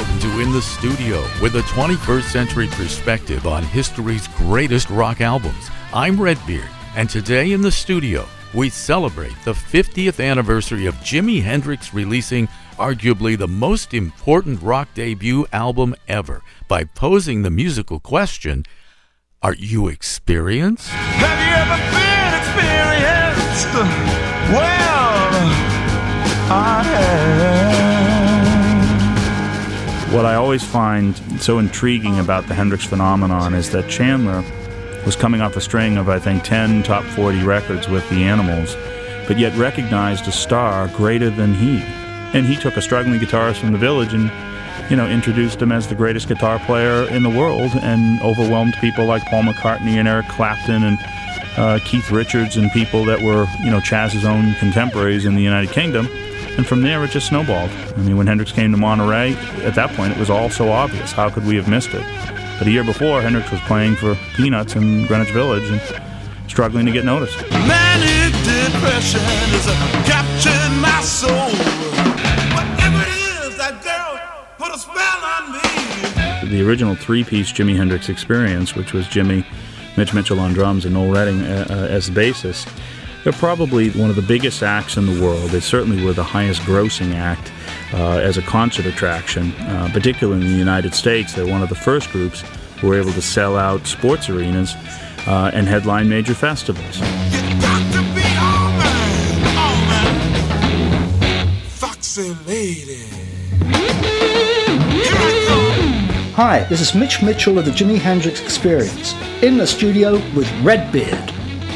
Welcome to In the Studio with a 21st century perspective on history's greatest rock albums. I'm Redbeard, and today in the studio, we celebrate the 50th anniversary of Jimi Hendrix releasing arguably the most important rock debut album ever by posing the musical question, are you experienced? Have you ever been experienced? Well, I have. What I always find so intriguing about the Hendrix phenomenon is that Chandler was coming off a string of, I think, 10 top 40 records with the Animals, but yet recognized a star greater than he. And he took a struggling guitarist from the village and, introduced him as the greatest guitar player in the world and overwhelmed people like Paul McCartney and Eric Clapton and Keith Richards and people that were, Chaz's own contemporaries in the United Kingdom. And from there, it just snowballed. I mean, when Hendrix came to Monterey, at that point, it was all so obvious. How could we have missed it? But a year before, Hendrix was playing for Peanuts in Greenwich Village and struggling to get noticed. Manic depression is capturing my soul. Whatever it is, that girl put a spell on me. The original three-piece Jimi Hendrix Experience, which was Jimmy, Mitch Mitchell on drums, and Noel Redding as the bassist, they're probably one of the biggest acts in the world. They certainly were the highest grossing act as a concert attraction, particularly in the United States. They're one of the first groups who were able to sell out sports arenas and headline major festivals. You got to be all mine. Foxy lady. Here I go. Hi, this is Mitch Mitchell of the Jimi Hendrix Experience, in the studio with Redbeard.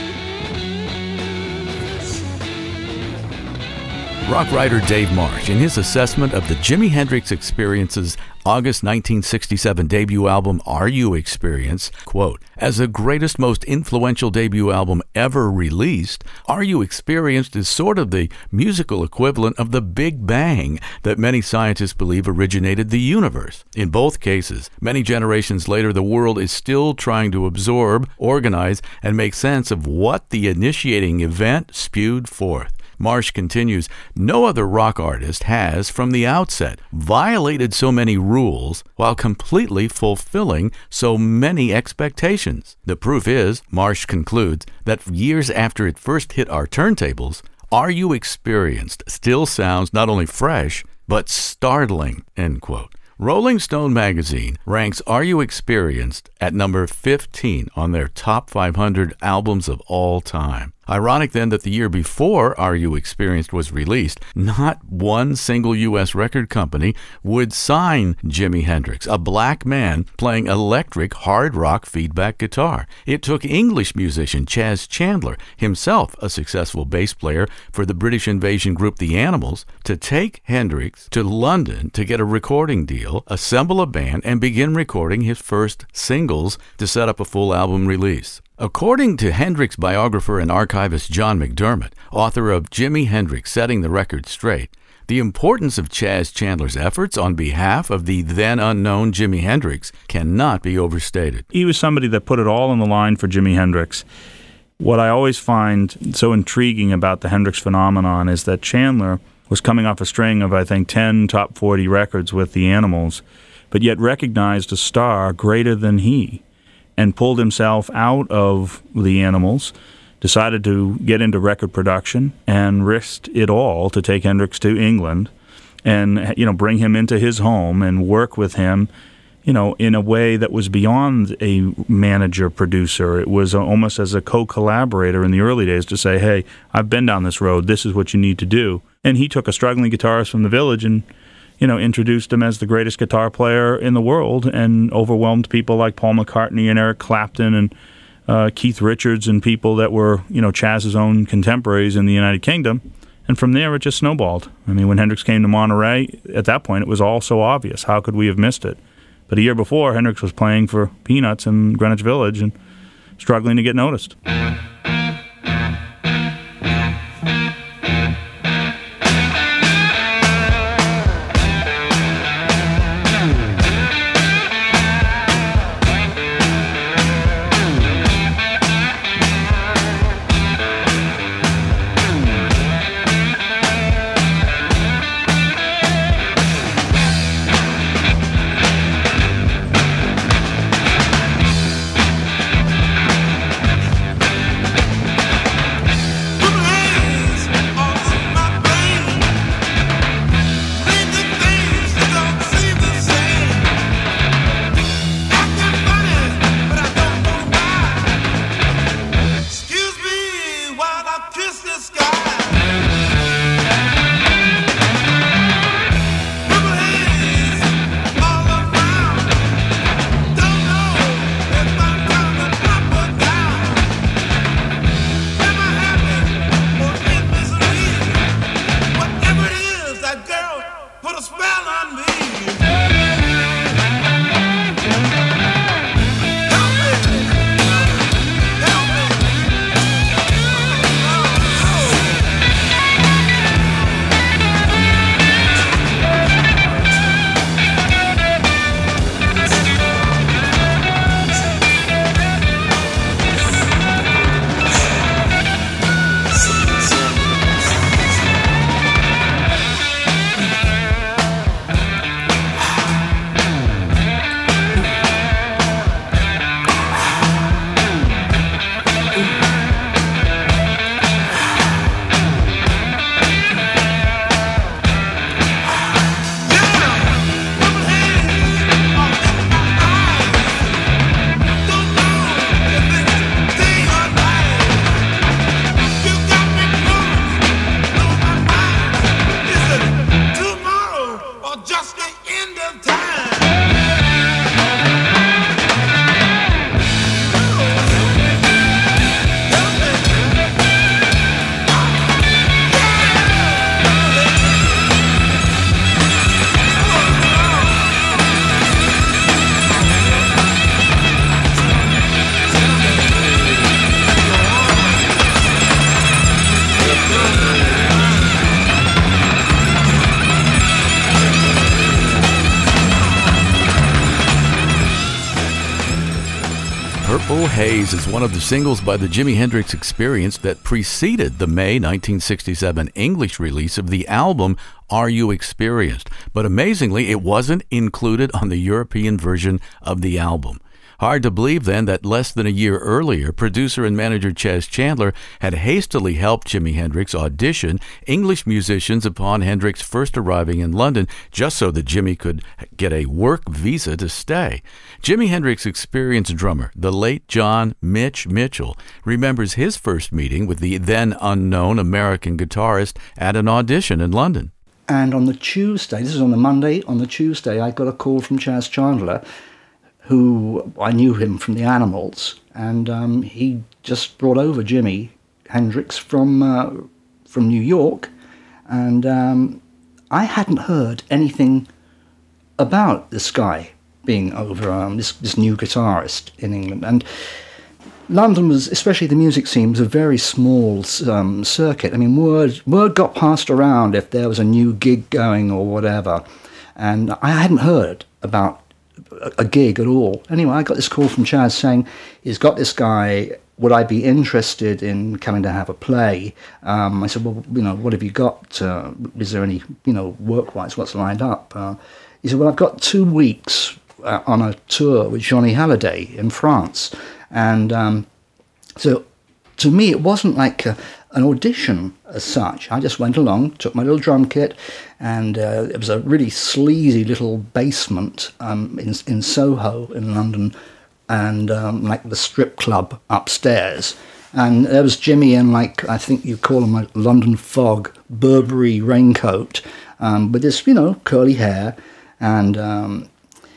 Rock writer Dave Marsh, in his assessment of the Jimi Hendrix Experience's August 1967 debut album, Are You Experienced, quote, as the greatest, most influential debut album ever released, Are You Experienced is sort of the musical equivalent of the Big Bang that many scientists believe originated the universe. In both cases, many generations later, the world is still trying to absorb, organize, and make sense of what the initiating event spewed forth. Marsh continues, no other rock artist has, from the outset, violated so many rules while completely fulfilling so many expectations. The proof is, Marsh concludes, that years after it first hit our turntables, Are You Experienced still sounds not only fresh, but startling, end quote. Rolling Stone magazine ranks Are You Experienced at number 15 on their top 500 albums of all time. Ironic then that the year before Are You Experienced was released, not one single U.S. record company would sign Jimi Hendrix, a black man playing electric hard rock feedback guitar. It took English musician Chaz Chandler, himself a successful bass player for the British invasion group The Animals, to take Hendrix to London to get a recording deal, assemble a band, and begin recording his first singles to set up a full album release. According to Hendrix biographer and archivist John McDermott, author of Jimi Hendrix Setting the Record Straight, the importance of Chaz Chandler's efforts on behalf of the then unknown Jimi Hendrix cannot be overstated. He was somebody that put it all on the line for Jimi Hendrix. What I always find so intriguing about the Hendrix phenomenon is that Chandler was coming off a string of, I think, 10 top 40 records with the Animals, but yet recognized a star greater than he, and pulled himself out of the Animals, decided to get into record production, and risked it all to take Hendrix to England and, bring him into his home and work with him, in a way that was beyond a manager-producer. It was almost as a co-collaborator in the early days to say, hey, I've been down this road, this is what you need to do. And he took a struggling guitarist from the village and introduced him as the greatest guitar player in the world and overwhelmed people like Paul McCartney and Eric Clapton and Keith Richards and people that were, Chaz's own contemporaries in the United Kingdom. And from there, it just snowballed. I mean, when Hendrix came to Monterey, at that point, it was all so obvious. How could we have missed it? But a year before, Hendrix was playing for Peanuts in Greenwich Village and struggling to get noticed. Oh Haze is one of the singles by the Jimi Hendrix Experience that preceded the May 1967 English release of the album Are You Experienced? But amazingly, it wasn't included on the European version of the album. Hard to believe then that less than a year earlier, producer and manager Chas Chandler had hastily helped Jimi Hendrix audition English musicians upon Hendrix first arriving in London, just so that Jimi could get a work visa to stay. Jimi Hendrix Experience drummer, the late John Mitch Mitchell, remembers his first meeting with the then unknown American guitarist at an audition in London. And on the Tuesday, this is on the Monday, on the Tuesday I got a call from Chas Chandler, who I knew him from the Animals, and he just brought over Jimi Hendrix from New York, and I hadn't heard anything about this guy being over, this new guitarist in England. And London was, especially the music scene, was a very small circuit. I mean, word got passed around if there was a new gig going or whatever, and I hadn't heard about a gig at all. Anyway, I got this call from Chas saying he's got this guy, would I be interested in coming to have a play? I said, well, what have you got? Is there any, work-wise, what's lined up? He said, well, I've got 2 weeks on a tour with Johnny Hallyday in France. And so to me, it wasn't like an audition as such. I just went along, took my little drum kit, and it was a really sleazy little basement in Soho in London, and like the strip club upstairs. And there was Jimi in, like, I think you call him a London fog, Burberry raincoat, with this, curly hair, and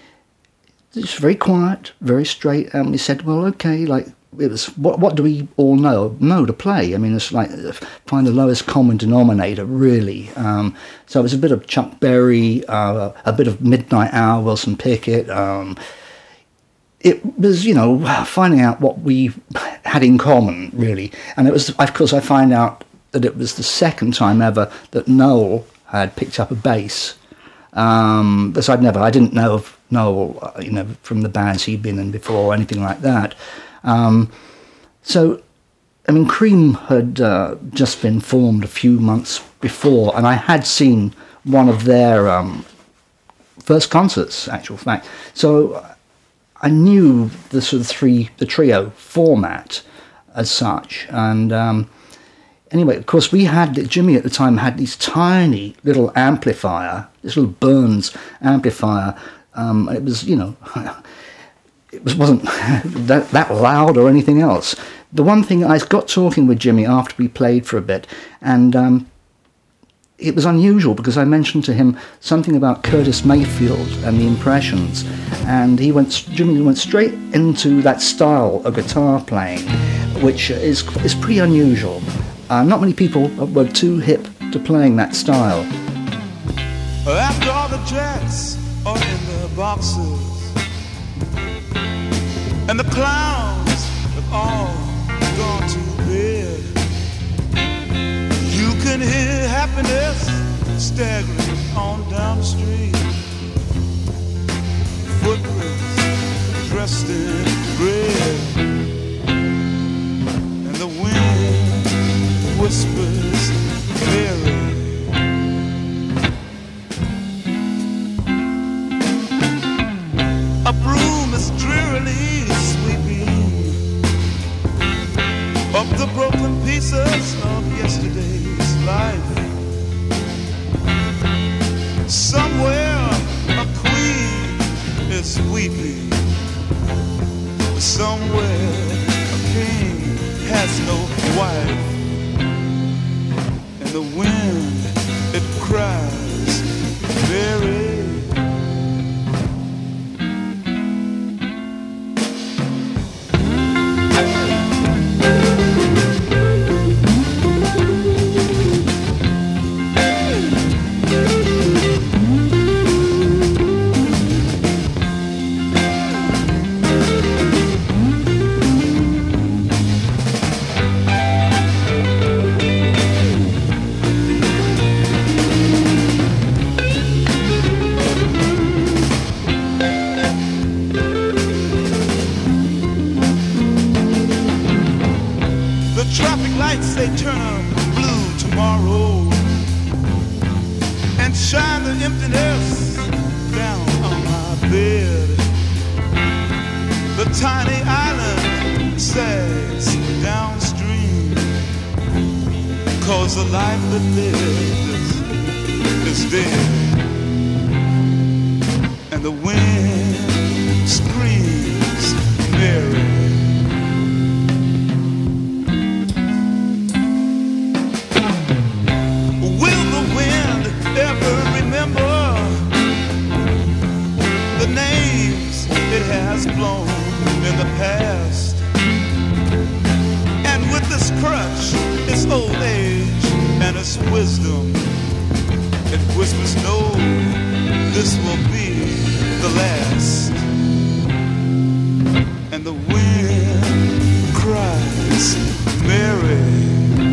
it's very quiet, very straight. And we said, well, okay, like, it was, what do we all know to play? I mean, it's like find the lowest common denominator, really. So it was a bit of Chuck Berry, a bit of Midnight Hour, Wilson Pickett. It was, finding out what we had in common, really. And it was, of course, I find out that it was the second time ever that Noel had picked up a bass. Because I didn't know of Noel, from the bands he'd been in before or anything like that. So, I mean, Cream had just been formed a few months before, and I had seen one of their first concerts, actual fact. So I knew the sort of the trio format as such. And anyway, of course, Jimi at the time had these tiny little amplifier, this little Burns amplifier. It was, it wasn't that loud or anything else. The one thing, I got talking with Jimi after we played for a bit, and it was unusual because I mentioned to him something about Curtis Mayfield and the Impressions, and Jimi went straight into that style of guitar playing, which is pretty unusual. Not many people were too hip to playing that style. After all the jacks are in the boxes, and the clowns have all gone to bed, you can hear happiness staggering on down the street. Footprints dressed in red, and the wind whispers clearer. A broom is drearily sweeping up the broken pieces of yesterday's life. Somewhere a queen is weeping. Somewhere a king has no wife. And the wind, it cries very. shine the emptiness down on my bed. The tiny island sags downstream, 'cause the life that lives is dead. And the wind screams Mary. Will the wind ever remember the names it has blown in the past? And with this crutch, its old age and its wisdom, it whispers, no, this will be the last. And the wind cries, Mary.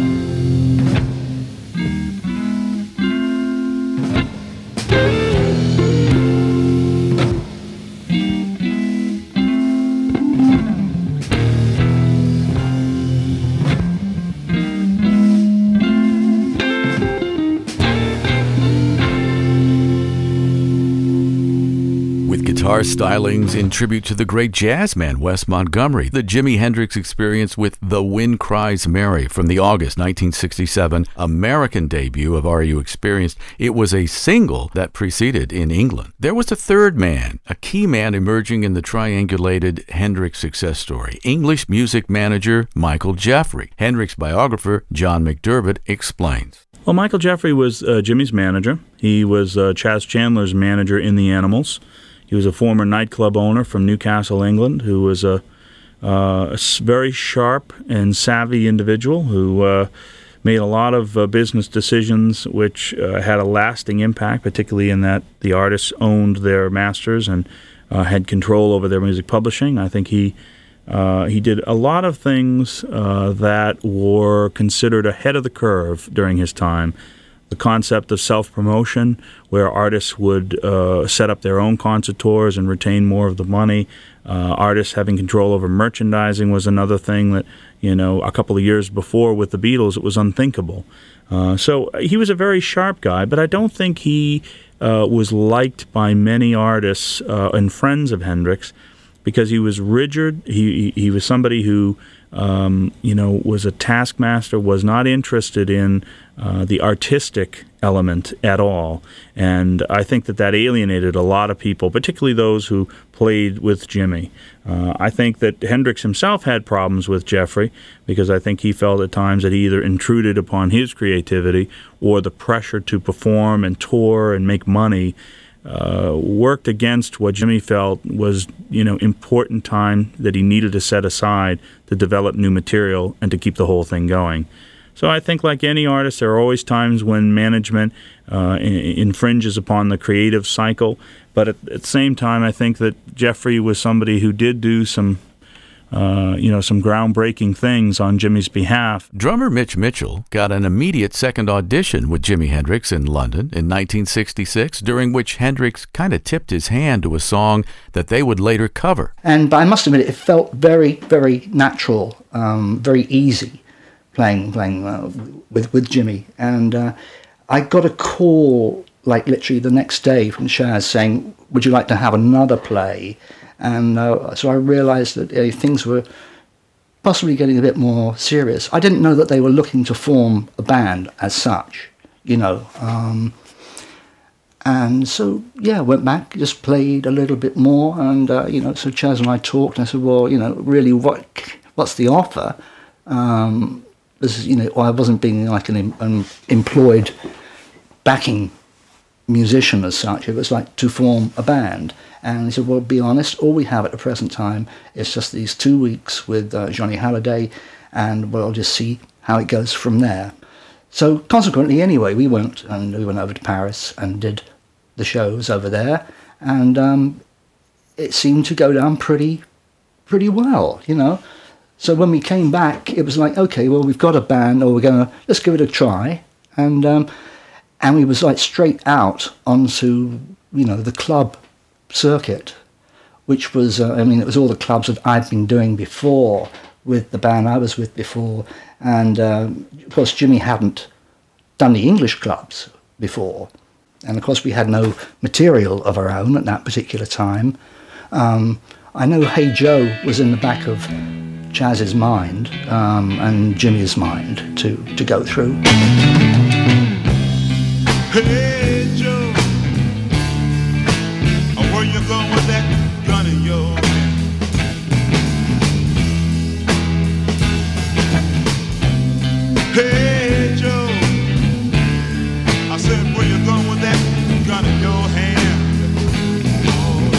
Guitar stylings in tribute to the great jazzman Wes Montgomery, the Jimi Hendrix Experience with The Wind Cries Mary from the August 1967 American debut of Are You Experienced. It was a single that preceded in England. There was a third man, a key man emerging in the triangulated Hendrix success story, English music manager Michael Jeffrey. Hendrix biographer John McDermott explains. Well, Michael Jeffrey was Jimmy's manager. He was Chas Chandler's manager in The Animals. He was a former nightclub owner from Newcastle, England, who was a very sharp and savvy individual who made a lot of business decisions which had a lasting impact, particularly in that the artists owned their masters and had control over their music publishing. I think he did a lot of things that were considered ahead of the curve during his time. The concept of self-promotion, where artists would set up their own concert tours and retain more of the money. Artists having control over merchandising was another thing that, a couple of years before with the Beatles, it was unthinkable. So he was a very sharp guy, but I don't think he was liked by many artists and friends of Hendrix because he was rigid. He was somebody who was a taskmaster, was not interested in the artistic element at all. And I think that alienated a lot of people, particularly those who played with Jimmy. I think that Hendrix himself had problems with Jeffrey because I think he felt at times that he either intruded upon his creativity or the pressure to perform and tour and make money worked against what Jimmy felt was, important time that he needed to set aside to develop new material and to keep the whole thing going. So I think like any artist, there are always times when management infringes upon the creative cycle. But at the same time, I think that Jeffrey was somebody who did do some groundbreaking things on Jimmy's behalf. Drummer Mitch Mitchell got an immediate second audition with Jimi Hendrix in London in 1966, during which Hendrix kind of tipped his hand to a song that they would later cover. And I must admit, it felt very, very natural, very easy playing with Jimmy. And I got a call, like literally the next day from Chas saying, would you like to have another play? And so I realized that things were possibly getting a bit more serious. I didn't know that they were looking to form a band as such, And so, went back, just played a little bit more. And, so Chas and I talked, and I said, well, really, what's the offer? I wasn't being like an employed backing musician as such. It was like to form a band. And he said, well, be honest, all we have at the present time is just these 2 weeks with Johnny Halliday, and we'll just see how it goes from there. So consequently, anyway, we went over to Paris and did the shows over there, and it seemed to go down pretty well, So when we came back, it was like, okay, well, we've got a band, or let's give it a try, and we was like straight out onto, the club circuit, which was, it was all the clubs that I'd been doing before with the band I was with before, and of course Jimmy hadn't done the English clubs before, And of course, we had no material of our own at that particular time. I know Hey Joe was in the back of Chaz's mind and Jimmy's mind to go through. Hey Joe, where you going with that gun in your hand? Hey Joe, I said, where you going with that gun in your hand? Oh.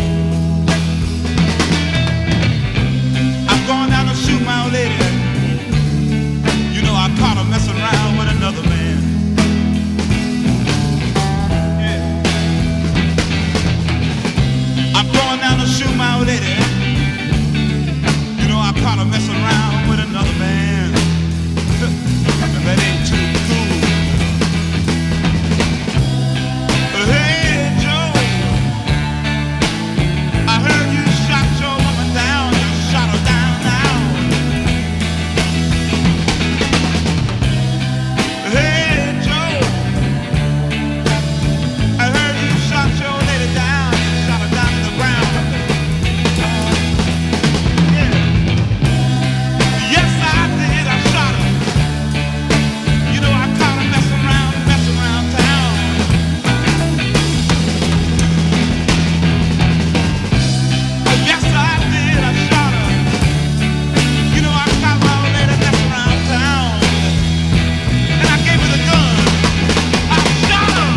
I'm going down to shoot my old lady. You know I caught her messing around with another man. I'm going down to shoot my old lady. You know I caught her messing around with another man. And that ain't too cool. Hey Joe, I heard you shot your woman down. You shot her down now. Hey Joe, I heard you shot your lady down. You shot her down to the ground. Yeah. Yes, I did. I shot her. You know I caught her messing around town. Yes, I did. I shot her. You know I caught my old lady messing around town. And I gave her the gun. I shot her.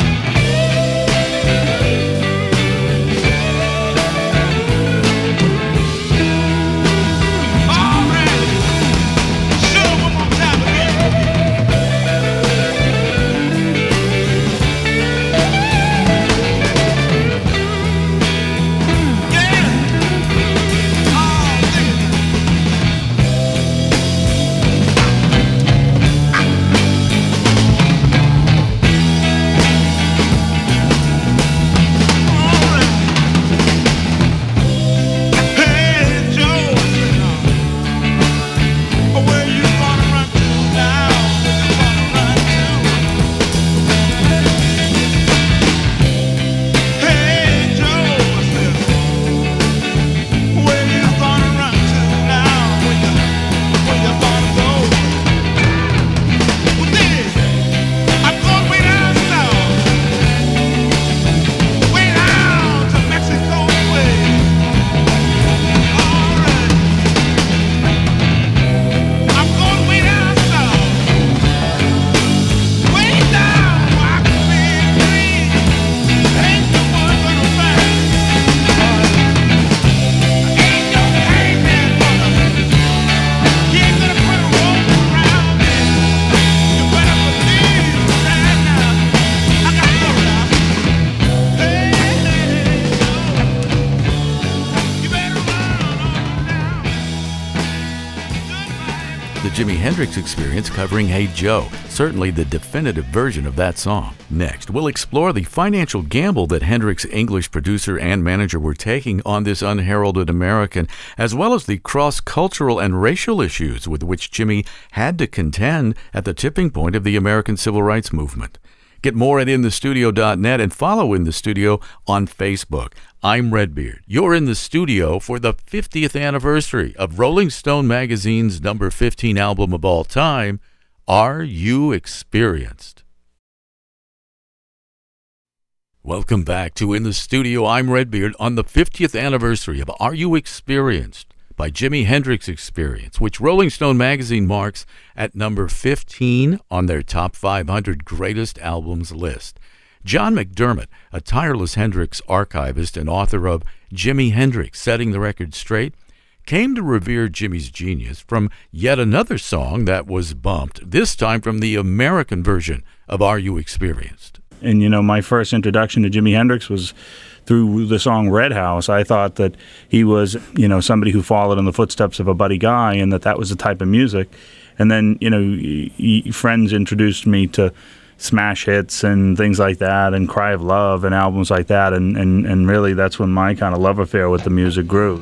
All right. Show 'em one more time again. Yeah. Oh, nigga. All right. Hey, Joe. Where you gonna run to now? Where you gonna run to? Hey, Joe. Where you gonna run to now? Where you gonna go? Well, then, I'm going way down south. Way down to Mexico way. All right. I'm going way down south. Way down where I can be free. Ain't no one gonna find. Ain't no hangman gonna. He ain't gonna put a rope around me. You better believe that now. I got to go now. Hey, you better run on down. Goodbye. The Jimi Hendrix Experience covering Hey Joe, certainly the definitive version of that song. Next, we'll explore the financial gamble that Hendrix' English producer and manager were taking on this unheralded American, as well as the cross-cultural and racial issues with which Jimmy had to contend at the tipping point of the American Civil Rights Movement. Get more at inthestudio.net and follow In the Studio on Facebook. I'm Redbeard. You're in the studio for the 50th anniversary of Rolling Stone magazine's number 15 album of all time, Are You Experienced? Welcome back to In the Studio. I'm Redbeard on the 50th anniversary of Are You Experienced by Jimi Hendrix Experience, which Rolling Stone magazine marks at number 15 on their top 500 greatest albums list. John McDermott, a tireless Hendrix archivist and author of Jimi Hendrix Setting the Record Straight, came to revere Jimmy's genius from yet another song that was bumped, this time from the American version of Are You Experienced? And, you know, my first introduction to Jimi Hendrix was through the song Red House. I thought that he was, you know, somebody who followed in the footsteps of a Buddy Guy, and that was the type of music. And then, you know, friends introduced me to smash hits and things like that, and Cry of Love and albums like that. And really that's when my kind of love affair with the music grew.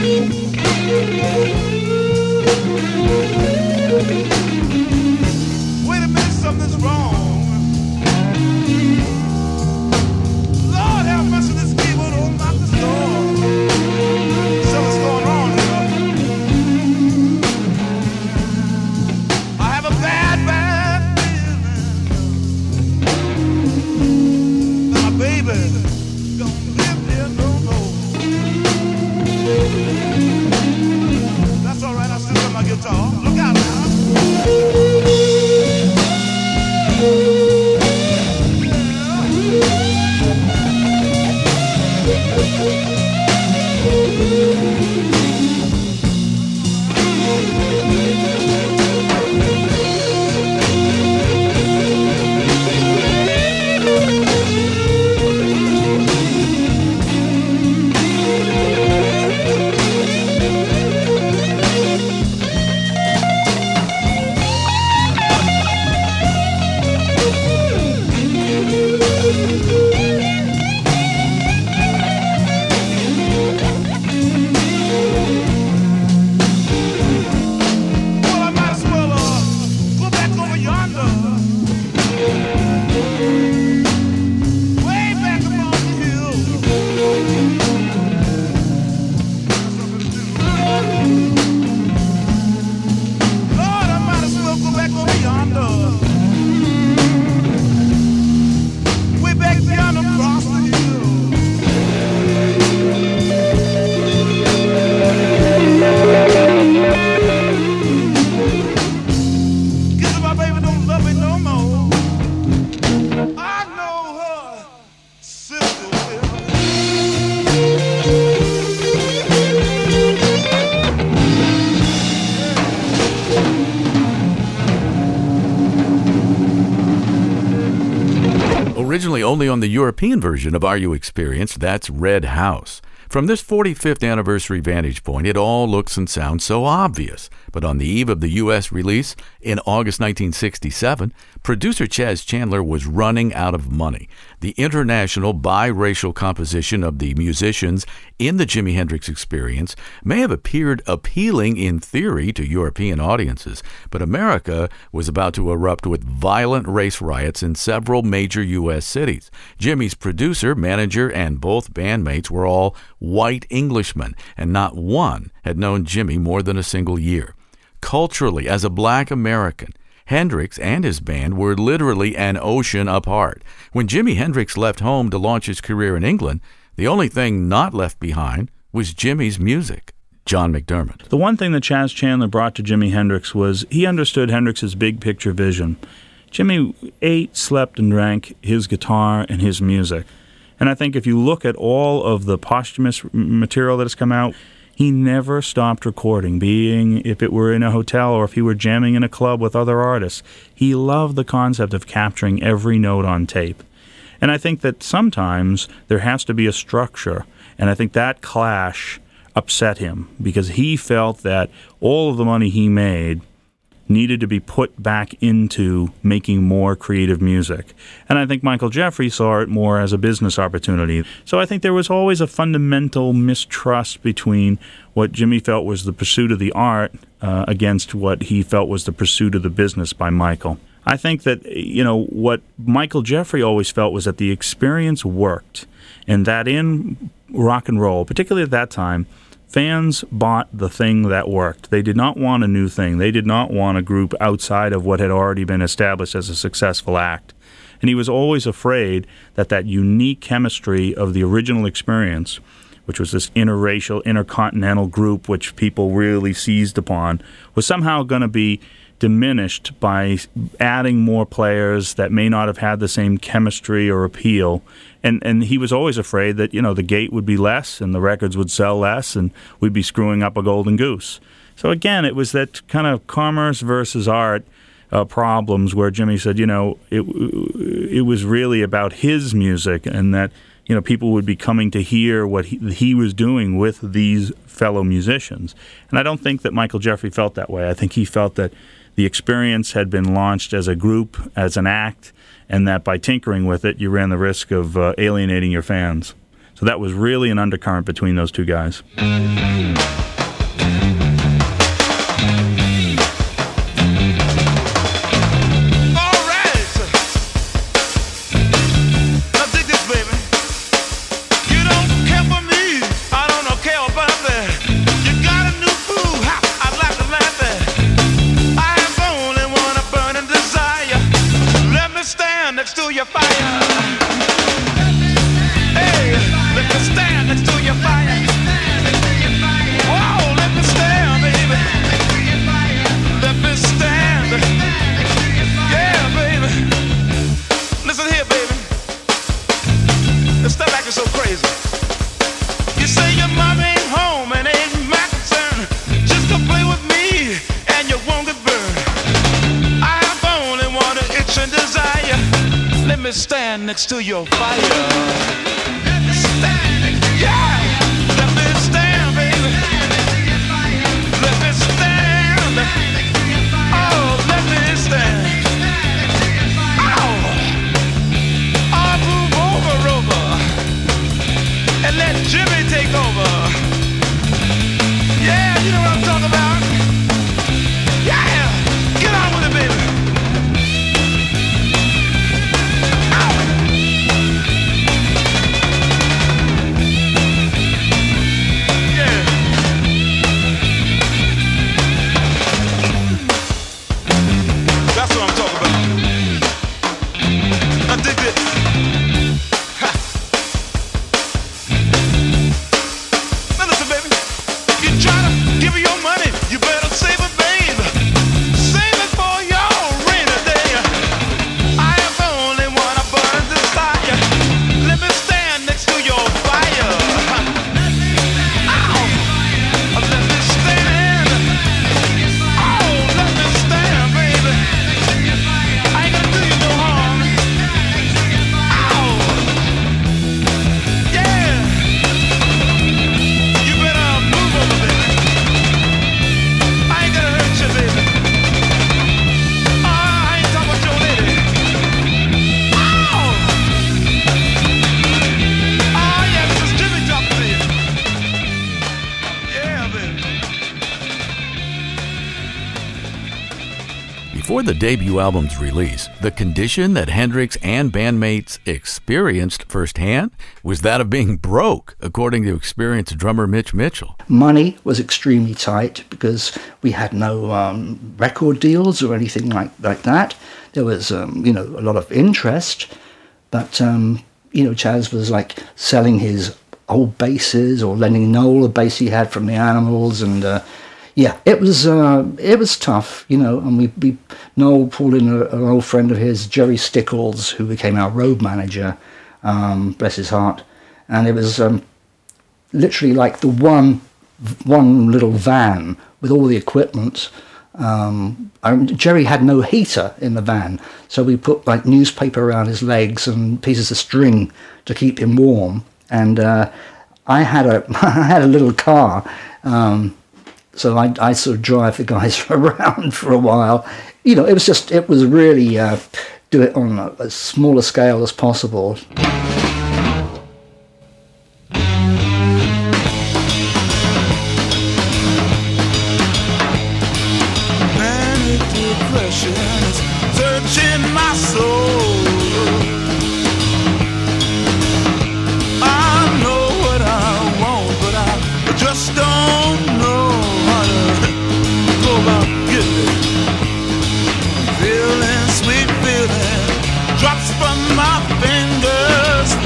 Wait a minute, something's wrong. Lord have mercy, this keyboard won't knock this door. Something's going on here. I have a bad feeling. My baby don't live here no more. That's all right, I'll still got my guitar. Look out now. Well, I might as well go back over yonder. Way back upon the hill. Lord, I might as well go back over yonder. Way back yonder across the hill. Guess my baby don't love me no more. I know her sister will. Originally only on the European version of Are You Experienced, that's Red House. From this 45th anniversary vantage point, it all looks and sounds so obvious. But on the eve of the U.S. release in August 1967, producer Chas Chandler was running out of money. The international biracial composition of the musicians in the Jimi Hendrix Experience may have appeared appealing in theory to European audiences, but America was about to erupt with violent race riots in several major U.S. cities. Jimmy's producer, manager, and both bandmates were all white Englishmen, and not one had known Jimmy more than a single year. Culturally, as a black American, Hendrix and his band were literally an ocean apart. When Jimi Hendrix left home to launch his career in England, the only thing not left behind was Jimmy's music. John McDermott. The one thing that Chas Chandler brought to Jimi Hendrix was he understood Hendrix's big picture vision. Jimmy ate, slept, and drank his guitar and his music. And I think if you look at all of the posthumous material that has come out, he never stopped recording, being if it were in a hotel or if he were jamming in a club with other artists. He loved the concept of capturing every note on tape. And I think that sometimes there has to be a structure, and I think that clash upset him because he felt that all of the money he made needed to be put back into making more creative music. And I think Michael Jeffrey saw it more as a business opportunity. So I think there was always a fundamental mistrust between what Jimmy felt was the pursuit of the art against what he felt was the pursuit of the business by Michael. I think that, what Michael Jeffrey always felt was that the experience worked, and that in rock and roll, particularly at that time, fans bought the thing that worked. They did not want a new thing. They did not want a group outside of what had already been established as a successful act. And he was always afraid that that unique chemistry of the original Experience, which was this interracial, intercontinental group which people really seized upon, was somehow going to be diminished by adding more players that may not have had the same chemistry or appeal. And he was always afraid that, the gate would be less and the records would sell less and we'd be screwing up a golden goose. So again, it was that kind of commerce versus art problems where Jimmy said, it was really about his music and that, people would be coming to hear what he was doing with these fellow musicians. And I don't think that Michael Jeffrey felt that way. I think he felt that the Experience had been launched as a group, as an act, and that by tinkering with it, you ran the risk of alienating your fans. So that was really an undercurrent between those two guys. Next to your fire. Hey, let me stand next to your fire. Whoa, let me stand, baby. Let me stand. Yeah, baby. Listen here, baby. Let's stop acting so crazy. You say your mom ain't home and ain't my concern. Just come play with me and you won't get burned. I have only one itch and desire. Let me stand next to your fire. Stand, yeah. Let me stand, baby. Let me stand. Oh, let me stand. Oh, I'll move over, and let Jimmy take over. Yeah, you know what I'm talking about. Yeah, get on with it, baby. Before the debut album's release, the condition that Hendrix and bandmates experienced firsthand was that of being broke, according to experienced drummer Mitch Mitchell. Money was extremely tight because we had no record deals or anything like that. There was, a lot of interest, but, Chaz was like selling his old basses or lending Noel a bass he had from the Animals, and it was tough, and Noel pulled in an old friend of his, Jerry Stickles, who became our road manager, bless his heart, and it was literally like the one little van with all the equipment. Jerry had no heater in the van, so we put like newspaper around his legs and pieces of string to keep him warm, and I had a little car. So I sort of drive the guys around for a while. It was really do it on as small a scale as possible. Manic depression is searching my soul. I know what I want, but I just don't know go about getting it. Feeling, sweet feeling drops from my fingers,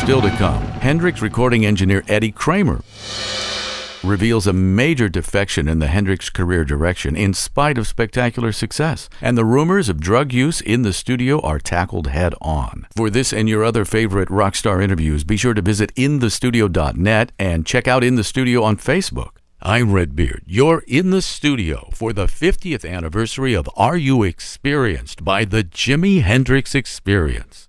still to come. Hendrix recording engineer Eddie Kramer reveals a major defection in the Hendrix career direction in spite of spectacular success, and the rumors of drug use in the studio are tackled head on. For this and your other favorite rock star interviews, be sure to visit inthestudio.net and check out In the Studio on Facebook. I'm Redbeard. You're in the studio for the 50th anniversary of Are You Experienced by the Jimi Hendrix Experience.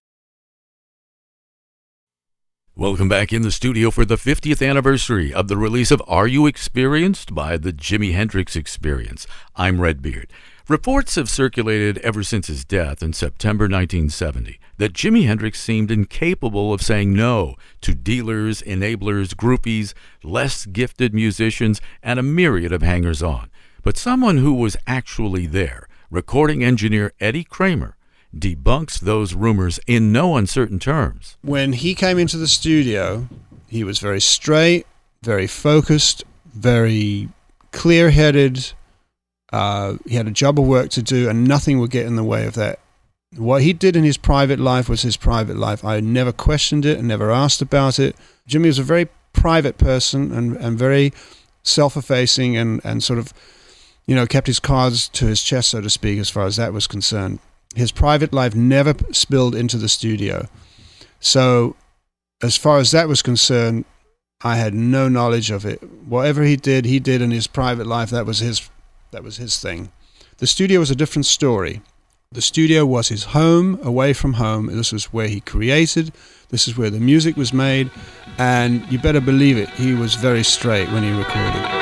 Welcome back in the studio for the 50th anniversary of the release of Are You Experienced by the Jimi Hendrix Experience. I'm Redbeard. Reports have circulated ever since his death in September 1970 that Jimi Hendrix seemed incapable of saying no to dealers, enablers, groupies, less gifted musicians, and a myriad of hangers-on. But someone who was actually there, recording engineer Eddie Kramer, debunks those rumors in no uncertain terms. When he came into the studio, he was very straight, very focused, very clear-headed. He had a job of work to do, and nothing would get in the way of that. What he did in his private life was his private life. I never questioned it and never asked about it. Jimmy was a very private person and very self-effacing and sort of, kept his cards to his chest, so to speak, as far as that was concerned. His private life never spilled into the studio. So as far as that was concerned, I had no knowledge of it. Whatever he did in his private life. That was his thing. The studio was a different story. The studio was his home, away from home. This was where he created. This is where the music was made. And you better believe it, he was very straight when he recorded.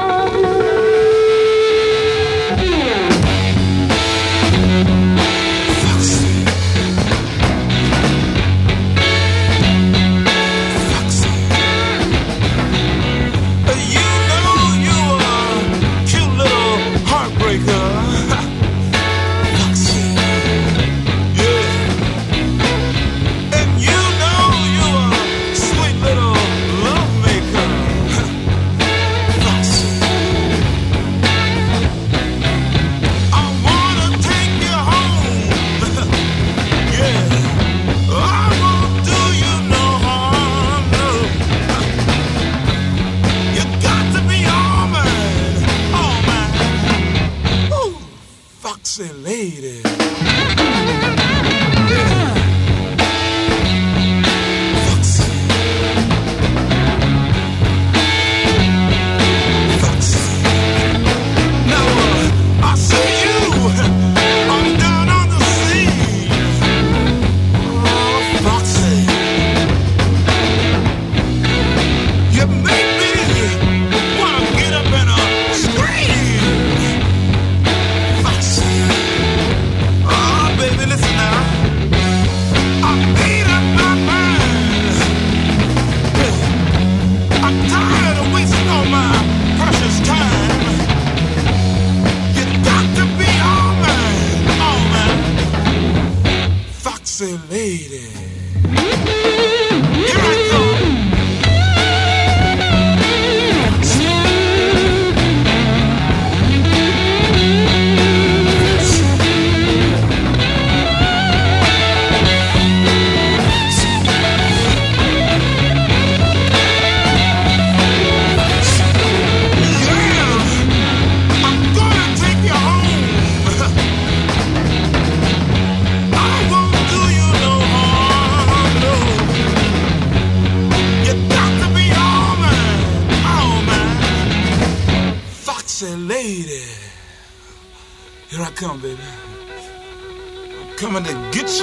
Coming to get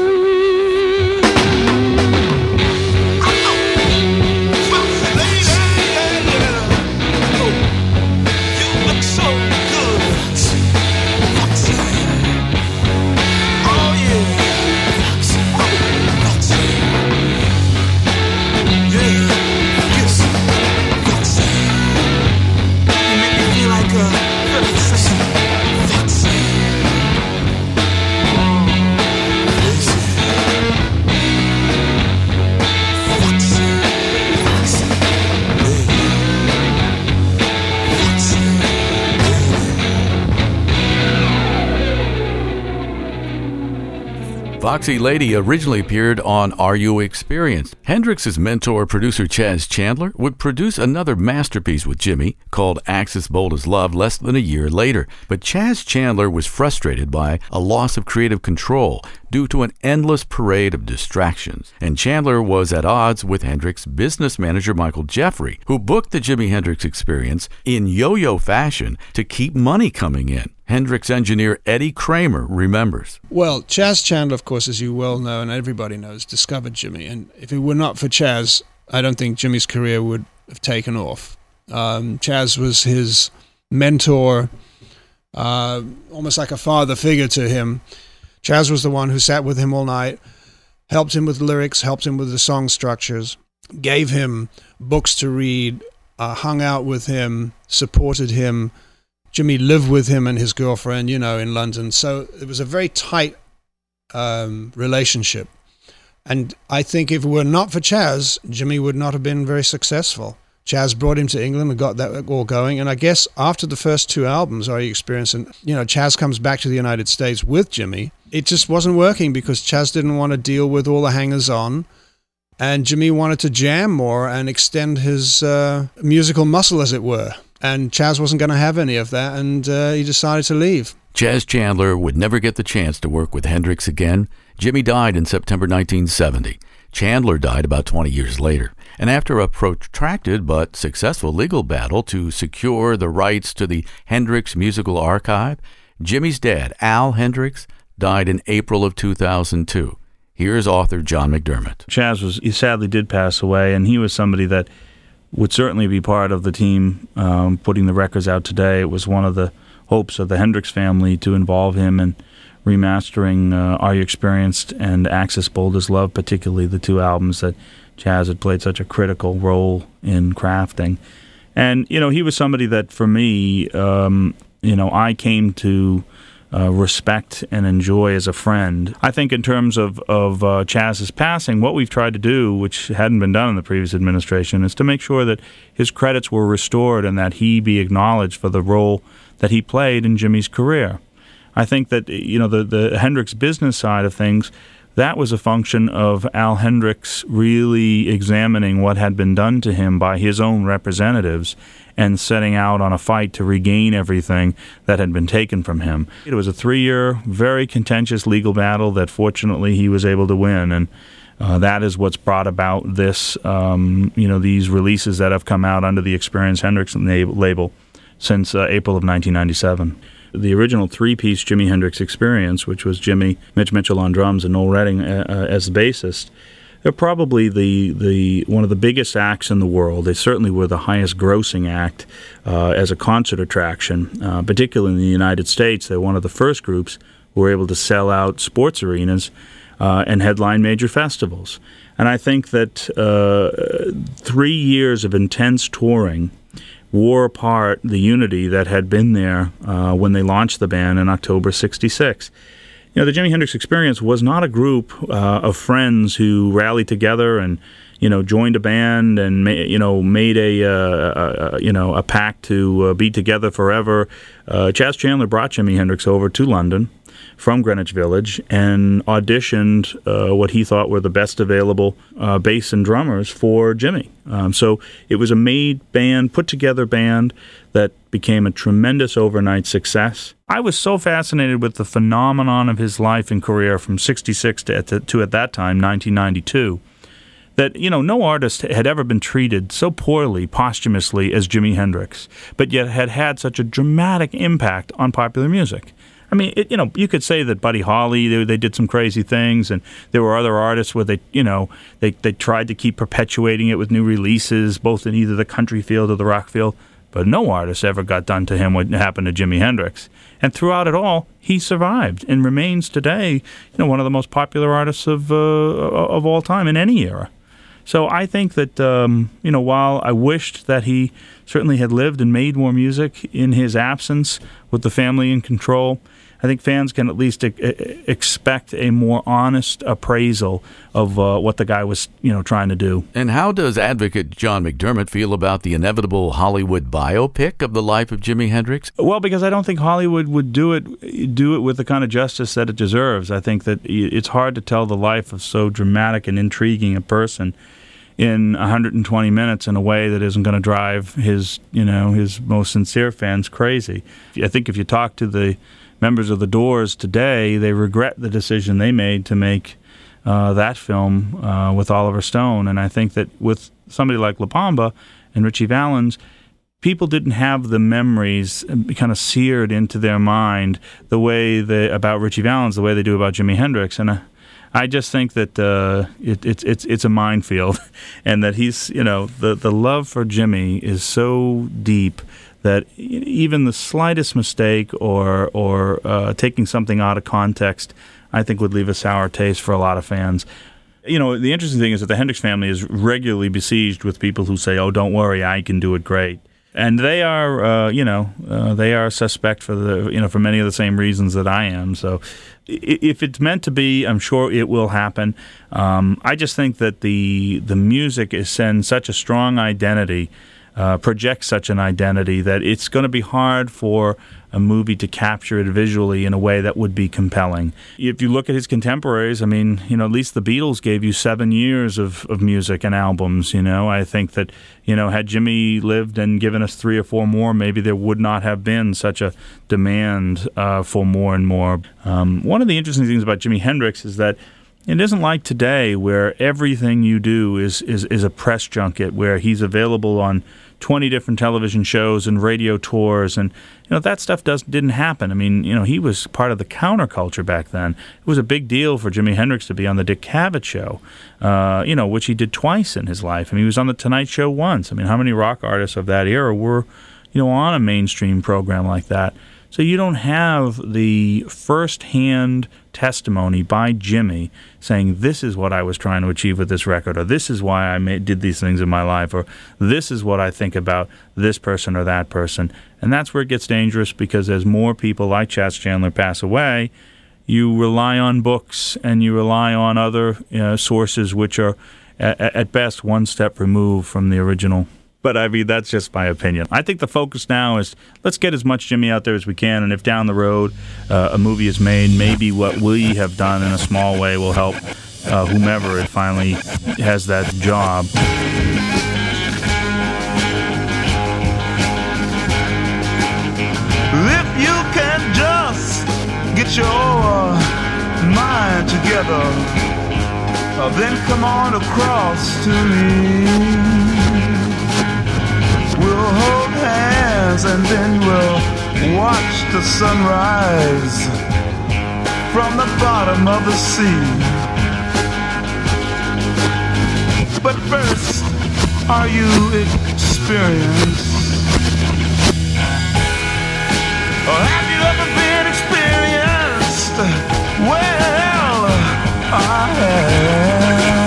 you. Foxy. Foxy Lady originally appeared on Are You Experienced? Hendrix's mentor, producer Chas Chandler, would produce another masterpiece with Jimmy called Axis Bold as Love less than a year later. But Chas Chandler was frustrated by a loss of creative control due to an endless parade of distractions. And Chandler was at odds with Hendrix business manager Michael Jeffrey, who booked the Jimi Hendrix Experience in yo-yo fashion to keep money coming in. Hendrix engineer Eddie Kramer remembers. Well, Chas Chandler, of course, as you well know and everybody knows, discovered Jimmy. And if it were not for Chas, I don't think Jimmy's career would have taken off. Chas was his mentor, almost like a father figure to him. Chas was the one who sat with him all night, helped him with lyrics, helped him with the song structures, gave him books to read, hung out with him, supported him. Jimmy lived with him and his girlfriend, in London. So it was a very tight relationship. And I think if it were not for Chas, Jimmy would not have been very successful. Chas brought him to England and got that all going. And I guess after the first two albums, Are You Experienced? And, Chas comes back to the United States with Jimmy. It just wasn't working because Chas didn't want to deal with all the hangers-on. And Jimmy wanted to jam more and extend his musical muscle, as it were. And Chas wasn't going to have any of that, and he decided to leave. Chas Chandler would never get the chance to work with Hendrix again. Jimmy died in September 1970. Chandler died about 20 years later. And after a protracted but successful legal battle to secure the rights to the Hendrix Musical Archive, Jimmy's dad, Al Hendrix, died in April of 2002. Here's author John McDermott. Chas he sadly did pass away, and he was somebody that would certainly be part of the team putting the records out today. It was one of the hopes of the Hendrix family to involve him in remastering Are You Experienced and Axis Bold as Love, particularly the two albums that Chas had played such a critical role in crafting. And, he was somebody that, for me, I came to respect and enjoy as a friend. I think in terms of Chas's passing, what we've tried to do, which hadn't been done in the previous administration, is to make sure that his credits were restored and that he be acknowledged for the role that he played in Jimmy's career. I think that, the Hendrix business side of things, that was a function of Al Hendrix really examining what had been done to him by his own representatives and setting out on a fight to regain everything that had been taken from him. It was a 3-year, very contentious legal battle that fortunately he was able to win, and that is what's brought about this, these releases that have come out under the Experience Hendrix label since April of 1997. The original three-piece Jimi Hendrix Experience, which was Jimmy, Mitch Mitchell on drums, and Noel Redding as the bassist, they're probably the one of the biggest acts in the world. They certainly were the highest-grossing act as a concert attraction, particularly in the United States. They're one of the first groups who were able to sell out sports arenas and headline major festivals. And I think that 3 years of intense touring wore apart the unity that had been there when they launched the band in October '66. The Jimi Hendrix Experience was not a group of friends who rallied together and, joined a band and made a pact to be together forever. Chas Chandler brought Jimi Hendrix over to London from Greenwich Village and auditioned what he thought were the best available bass and drummers for Jimmy. So it was a made band, put-together band that became a tremendous overnight success. I was so fascinated with the phenomenon of his life and career from '66 to at that time, 1992, that, no artist had ever been treated so poorly posthumously as Jimi Hendrix, but yet had had such a dramatic impact on popular music. I mean, you could say that Buddy Holly, they did some crazy things, and there were other artists where they tried to keep perpetuating it with new releases, both in either the country field or the rock field. But no artist ever got done to him what happened to Jimi Hendrix. And throughout it all, he survived and remains today, one of the most popular artists of all time in any era. So I think that, while I wished that he certainly had lived and made more music in his absence with the family in control, I think fans can at least expect a more honest appraisal of what the guy was, trying to do. And how does advocate John McDermott feel about the inevitable Hollywood biopic of the life of Jimi Hendrix? Well, because I don't think Hollywood would do it with the kind of justice that it deserves. I think that it's hard to tell the life of so dramatic and intriguing a person in 120 minutes in a way that isn't going to drive his most sincere fans crazy. I think if you talk to the members of the Doors today, they regret the decision they made to make that film with Oliver Stone. And I think that with somebody like La Bamba and Ritchie Valens, people didn't have the memories kind of seared into their mind about Ritchie Valens the way they do about Jimi Hendrix. And I just think that it's a minefield, and that he's the love for Jimmy is so deep that even the slightest mistake or taking something out of context, I think would leave a sour taste for a lot of fans. The interesting thing is that the Hendrix family is regularly besieged with people who say, "Oh, don't worry, I can do it great." And they are, they are suspect for many of the same reasons that I am. So, if it's meant to be, I'm sure it will happen. I just think that the music sends such a strong identity, projects such an identity, that it's going to be hard for a movie to capture it visually in a way that would be compelling. If you look at his contemporaries, at least the Beatles gave you 7 years of music and albums. I think that, had Jimmy lived and given us 3 or 4 more, maybe there would not have been such a demand for more and more. One of the interesting things about Jimi Hendrix is that it isn't like today, where everything you do is a press junket, where he's available on 20 different television shows and radio tours, and that stuff didn't happen. He was part of the counterculture back then. It was a big deal for Jimi Hendrix to be on the Dick Cavett show, which he did twice in his life. He was on the Tonight Show once. How many rock artists of that era were, on a mainstream program like that? So you don't have the first-hand testimony by Jimmy saying, this is what I was trying to achieve with this record, or this is why I did these things in my life, or this is what I think about this person or that person. And that's where it gets dangerous, because as more people like Chas Chandler pass away, you rely on books and you rely on other sources which are, at best, one step removed from the original. But that's just my opinion. I think the focus now is, let's get as much Jimmy out there as we can, and if down the road a movie is made, maybe what we have done in a small way will help whomever it finally has that job. If you can just get your mind together, then come on across to me. We'll hold hands and then we'll watch the sunrise from the bottom of the sea. But first, are you experienced? Or have you ever been experienced? Well, I have.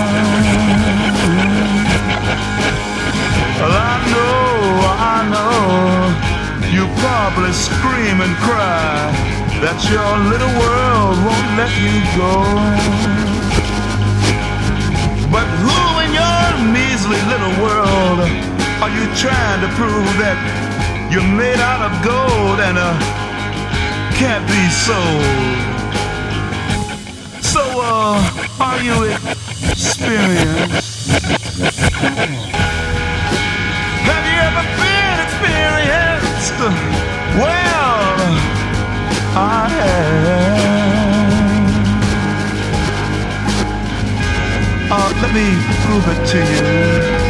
Well, I know, you probably scream and cry that your little world won't let you go. But who in your measly little world are you trying to prove that you're made out of gold and can't be sold? So, are you experienced? Have you ever been experienced? Well, I have. Let me prove it to you.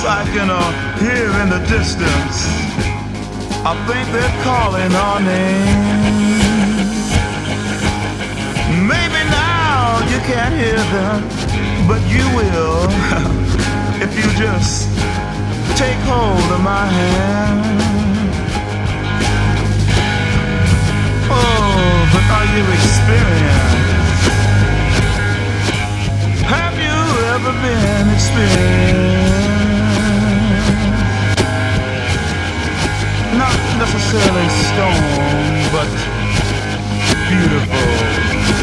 I can hear in the distance. I think they're calling our name. Maybe now you can't hear them, but you will if you just take hold of my hand. Oh, but are you experienced? Have you ever been experienced? Not necessarily stone, but beautiful.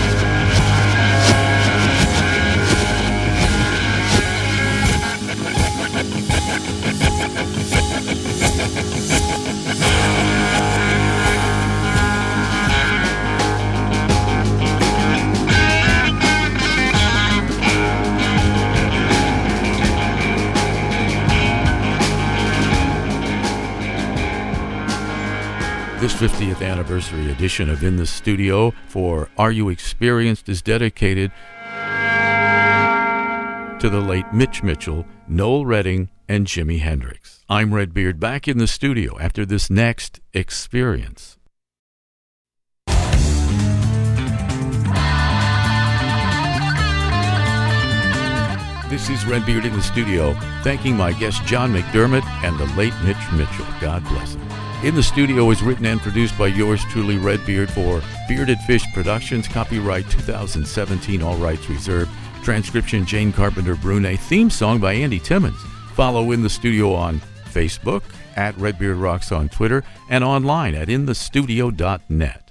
This 50th anniversary edition of In the Studio for Are You Experienced is dedicated to the late Mitch Mitchell, Noel Redding, and Jimi Hendrix. I'm Redbeard, back in the studio after this next experience. This is Redbeard in the studio, thanking my guest John McDermott and the late Mitch Mitchell. God bless him. In the Studio is written and produced by yours truly, Redbeard, for Bearded Fish Productions. Copyright 2017, all rights reserved. Transcription Jane Carpenter Brunet. Theme song by Andy Timmons. Follow In the Studio on Facebook, at Redbeard Rocks on Twitter, and online at inthestudio.net.